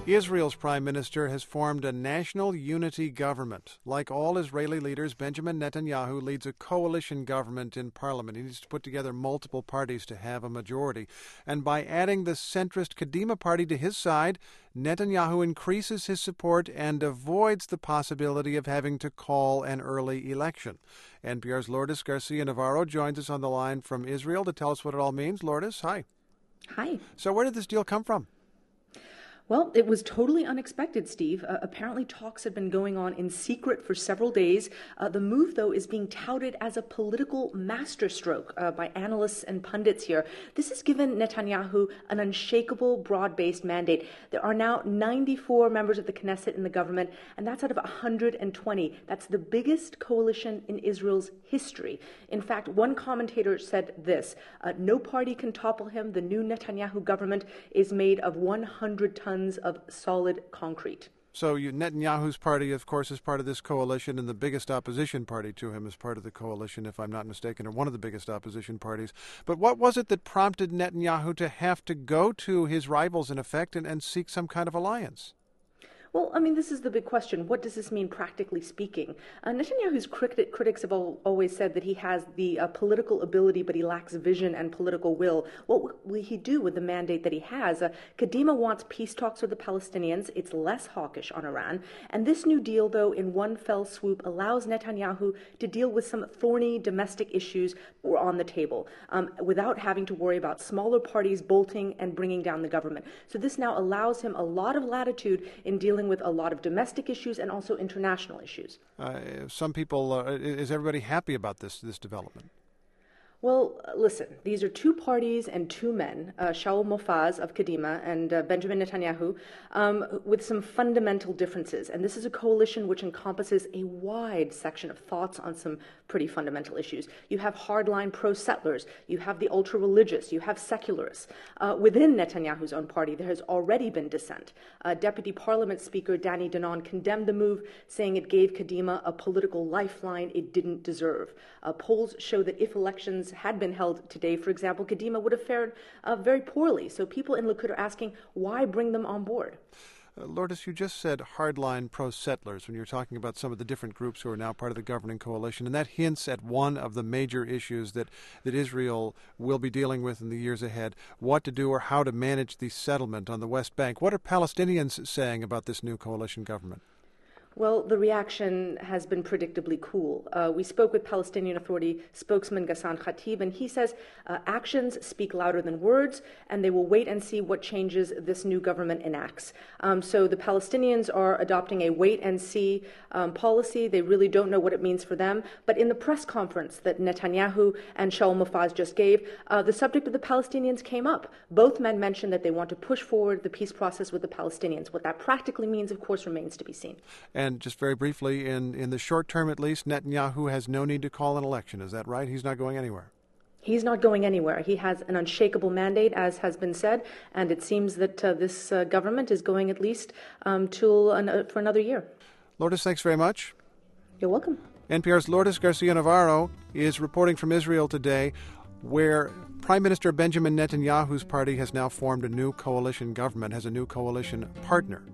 Israel's prime minister has formed a national unity government. Like all Israeli leaders, Benjamin Netanyahu leads a coalition government in parliament. He needs to put together multiple parties to have a majority. And by adding the centrist Kadima party to his side, Netanyahu increases his support and avoids the possibility of having to call an early election. NPR's Lourdes Garcia Navarro joins us on the line from Israel to tell us what it all means. Lourdes, hi. Hi. So where did this deal come from? Well, it was totally unexpected, Steve. Apparently, talks had been going on in secret for several days. The move, though, is being touted as a political masterstroke by analysts and pundits here. This has given Netanyahu an unshakable, broad-based mandate. There are now 94 members of the Knesset in the government, and that's out of 120. That's the biggest coalition in Israel's history. In fact, one commentator said this, no party can topple him. The new Netanyahu government is made of 100 tons of solid concrete. So Netanyahu's party, of course, is part of this coalition, and the biggest opposition party to him is part of the coalition, if I'm not mistaken, or one of the biggest opposition parties. But what was it that prompted Netanyahu to have to go to his rivals, in effect, and seek some kind of alliance? Well, this is the big question. What does this mean practically speaking? Netanyahu's critics have always said that he has the political ability, but he lacks vision and political will. What will he do with the mandate that he has? Kadima wants peace talks with the Palestinians. It's less hawkish on Iran. And this new deal, though, in one fell swoop, allows Netanyahu to deal with some thorny domestic issues that were on the table without having to worry about smaller parties bolting and bringing down the government. So this now allows him a lot of latitude in dealing with a lot of domestic issues and also international issues. Some people, is everybody happy about this development? Well, listen, these are two parties and two men, Shaul Mofaz of Kadima and Benjamin Netanyahu, with some fundamental differences. And this is a coalition which encompasses a wide section of thoughts on some pretty fundamental issues. You have hardline pro-settlers, you have the ultra-religious, you have secularists. Within Netanyahu's own party, there has already been dissent. Deputy Parliament Speaker Danny Danon condemned the move, saying it gave Kadima a political lifeline it didn't deserve. Polls show that if elections had been held today, for example, Kadima would have fared very poorly. So people in Likud are asking, why bring them on board? Lourdes, you just said hardline pro-settlers when you're talking about some of the different groups who are now part of the governing coalition, and that hints at one of the major issues that Israel will be dealing with in the years ahead, what to do or how to manage the settlement on the West Bank. What are Palestinians saying about this new coalition government? Well, the reaction has been predictably cool. We spoke with Palestinian Authority spokesman Ghassan Khatib, and he says actions speak louder than words, and they will wait and see what changes this new government enacts. So the Palestinians are adopting a wait-and-see policy. They really don't know what it means for them. But in the press conference that Netanyahu and Shaul Mofaz just gave, the subject of the Palestinians came up. Both men mentioned that they want to push forward the peace process with the Palestinians. What that practically means, of course, remains to be seen. And just very briefly, in the short term at least, Netanyahu has no need to call an election. Is that right? He's not going anywhere. He's not going anywhere. He has an unshakable mandate, as has been said, and it seems that this government is going at least for another year. Lourdes, thanks very much. You're welcome. NPR's Lourdes Garcia Navarro is reporting from Israel today, where Prime Minister Benjamin Netanyahu's party has now formed a new coalition government, has a new coalition partner.